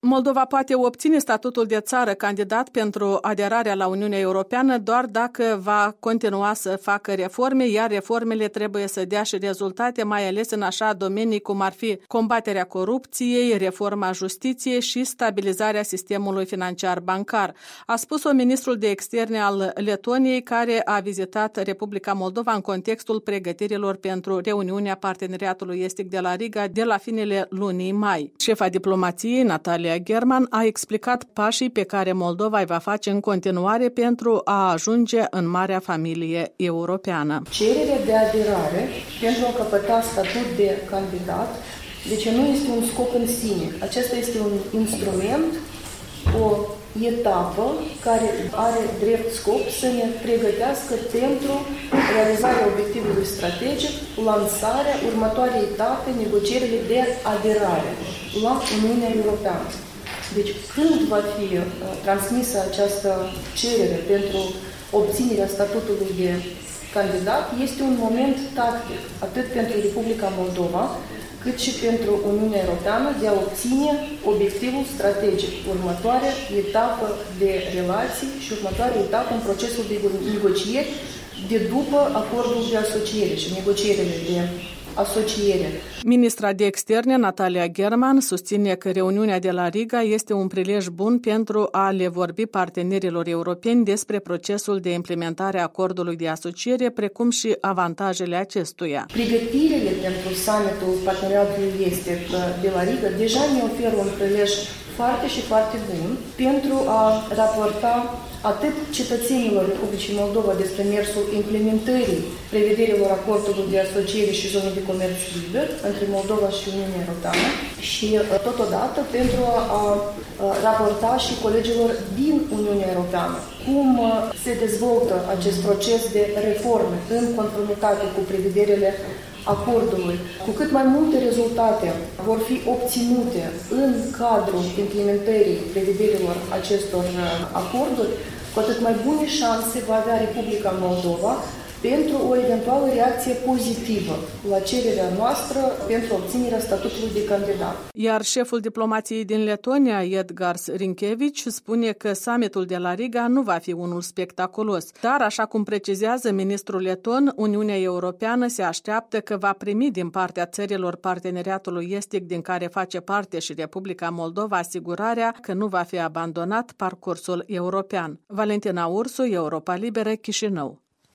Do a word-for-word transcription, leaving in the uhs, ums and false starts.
Moldova poate obține statutul de țară candidat pentru aderarea la Uniunea Europeană doar dacă va continua să facă reforme, iar reformele trebuie să dea și rezultate, mai ales în așa domenii cum ar fi combaterea corupției, reforma justiției și stabilizarea sistemului financiar bancar. A spus-o ministrul de externe al Letoniei, care a vizitat Republica Moldova în contextul pregătirilor pentru reuniunea Parteneriatului Estic de la Riga de la finele lunii mai. Șefa diplomației, Natalia German, a explicat pașii pe care Moldova îi va face în continuare pentru a ajunge în marea familie europeană. Cererea de aderare pentru a căpăta statut de candidat, deci nu este un scop în sine. Acesta este un instrument, o etapă care are drept scop să ne pregătească pentru realizarea obiectivului strategic, lansarea următoarei etape, negocierile de aderare la Uniunea Europeană. Deci, când va fi uh, transmisă această cerere pentru obținerea statutului de candidat, este un moment tactic, atât pentru Republica Moldova, cât și pentru Uniunea Europeană, de a obține obiectivul strategic, următoarea etapă de relații și următoarea etapă în procesul de negocieri de după acordul de asociere și negocierile de asociere. Ministra de externe, Natalia German, susține că reuniunea de la Riga este un prilej bun pentru a le vorbi partenerilor europeni despre procesul de implementare a acordului de asociere, precum și avantajele acestuia. Pregătirile pentru summitul Parteneriatului Estic de la Riga deja ne oferă un prilej foarte și foarte bun pentru a raporta atât cetățenilor Republicii Moldova despre mersul implementării prevederilor acordului de asociere și zone de comerț liber între Moldova și Uniunea Europeană și totodată pentru a raporta și colegilor din Uniunea Europeană cum se dezvoltă acest proces de reforme în conformitate cu prevederile acordului. Cu cât mai multe rezultate vor fi obținute în cadrul implementării prevederilor acestor acorduri, cu atât mai bune șanse va avea Republica Moldova pentru o eventuală reacție pozitivă la cererea noastră pentru obținerea statutului de candidat. Iar șeful diplomației din Letonia, Edgars Rinkevici, spune că summitul de la Riga nu va fi unul spectaculos. Dar, așa cum precizează ministrul leton, Uniunea Europeană se așteaptă că va primi din partea țărilor Parteneriatului Estic, din care face parte și Republica Moldova, asigurarea că nu va fi abandonat parcursul european. Valentina Ursu, Europa Liberă, Chișinău.